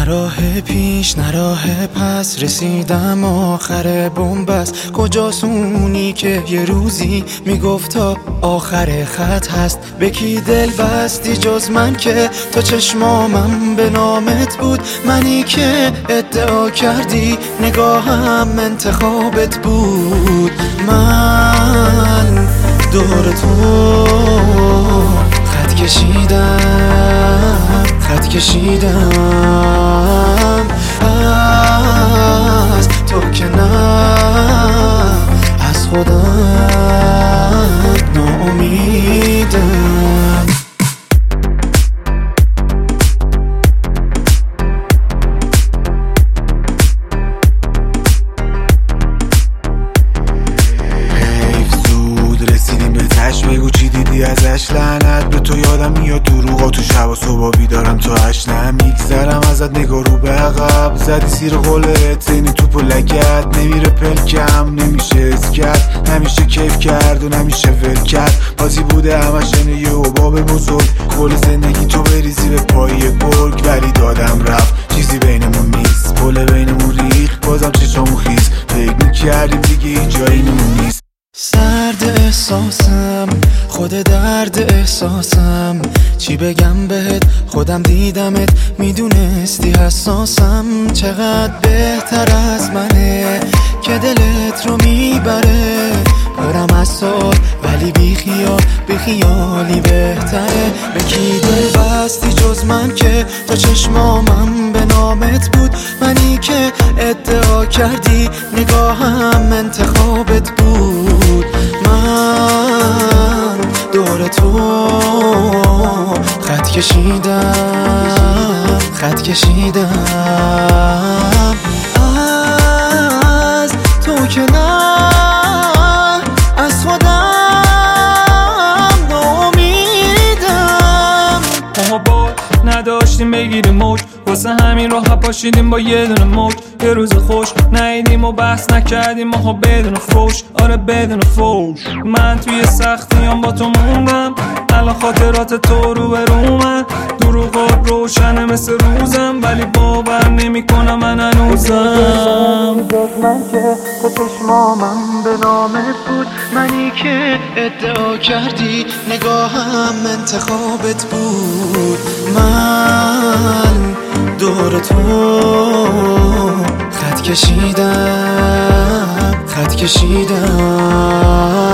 راه پیش نه راه پس، رسیدم آخر بنبست. کجاست اونی که یه روزی میگفت تا آخر خط هست؟ به کی دل بستی جز من که تا چشمامم به نامت بود؟ منی که ادعا کردی نگاهم انتخابت بود. من دور تو خط کشیدم از تو که نه از خودم ناامیدم. بگو چی دیدی ازش، لعنت به تو. یادم میاد دروغا تو شب و صبح بیدارم تو هشت. نمیگذرم ازت نگاه رو به عقب، زدی سیر قولت زینی توپ و لگت. نمیره پلکم نمیشه از کرد، نمیشه کیف کرد و نمیشه ول کرد. بازی بوده همش یه حباب بزرگ، کل زندگی تو بریزی به پای گرگ. ولی دادم رفت چیزی بینمون نیست، پل بینمون ریخت بازم چشامون خیز. فکر میکردیم دیگه هیچ جایی نمون نیست. سرد احساسم خود درد احساسم، چی بگم بهت خودم دیدمت میدونستی حساسم. چقدر بهتر از منه که دلت رو میبره، برم از سال ولی بی خیالی بهتره. به کی دل بستی جز من که تا چشمامم به نامت بود؟ منی که ادعا کردی نگاهم انتخابت بود. من دور تو خط کشیدم از تو که نه از خودم ناامیدم. ما با نداشتیم بگیریم موج، واسه همین راه پاشیدیم با یه دونه موج. یه روز خوش نیدیم و بحث نکردیم ماها بدون فوش، آره بدون فوش. من توی سختیام با تو موندم، الان خاطرات تو رو به رومن. دروغات روشنه مثل روزم، ولی باور نمی کنم من هنوزم. من که تو چشمامم به نامت بود، منی که ادعا کردی نگاهم انتخابت بود. من دور تو خط کشیدم